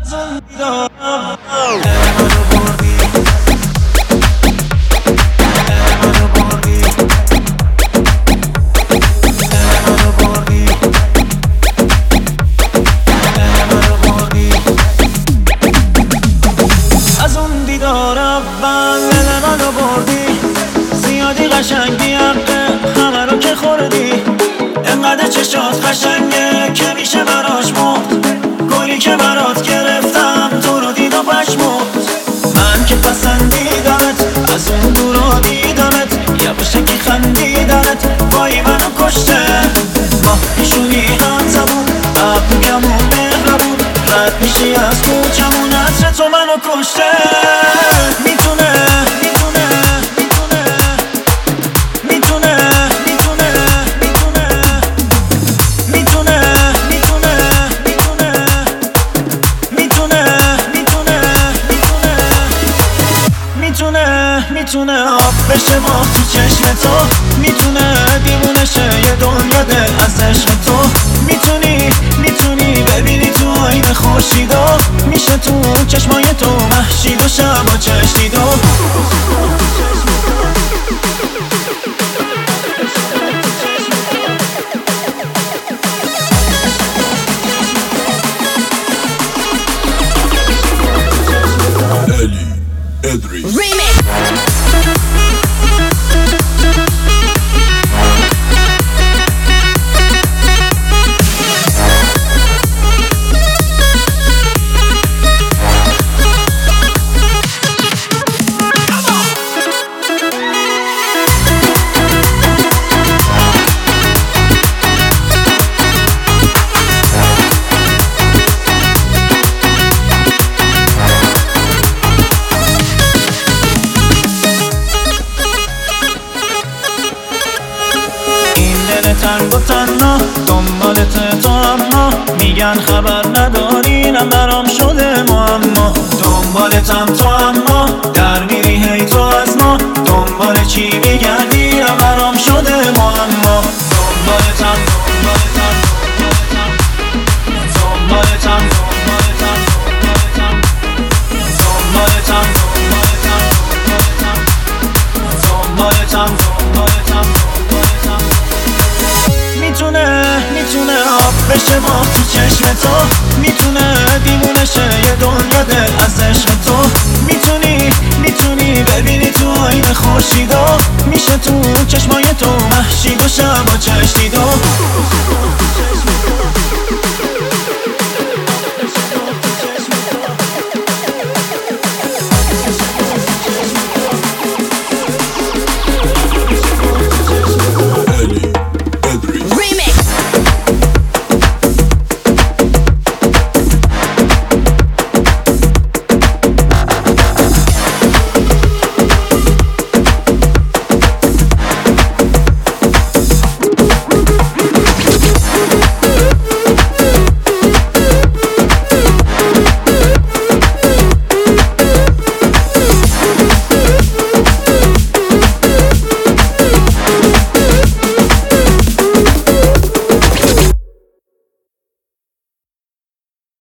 از اون دیدار اول دل منو بردی، زیادی قشنگی حقه همه رو که خوردی. انقدر چشات قشنگه که میشه براش مرد، گلی که برات گرفتم تو رو دید و پشمرد. من که پسندیدمت از اون دورا دیدمت، یواشکی خندیدمت وای منو کشته. ما پیشونی هم زبون ابروکمون مهربون، رد میشی از کوچمون عطر تو منو کشته. میتونه میتونه میتونه میتونه میتونه میتونه میتونه میتونه میتونه میتونه میتونه آب بشه ما تو چشم تو، میتونه دیوونه شه یه دنیا دل از عشق تو. میتونی ببینی تو آینه خورشیدو، میشه تو چشمای تو مهشید و شبا چشیدو. Eli Edris تنگ و تنها دنبالت تو، اما میگن خبر ندارینم برام شده معما. دنبالتم تو اما در میری هی تو از ما، دنبال چی میگردیم برام شده معما. دنبالتم دنبالتم دنبالتم دنبالتم دنبالتم دنبالتم دنبالتم. میتونه آب بشه ما تو چشم تو، میتونه دیوونه شه یه دنیا دل از عشق تو. میتونی ببینی تو آینه خورشیدو، میشه تو چشمای تو مهشید و شبا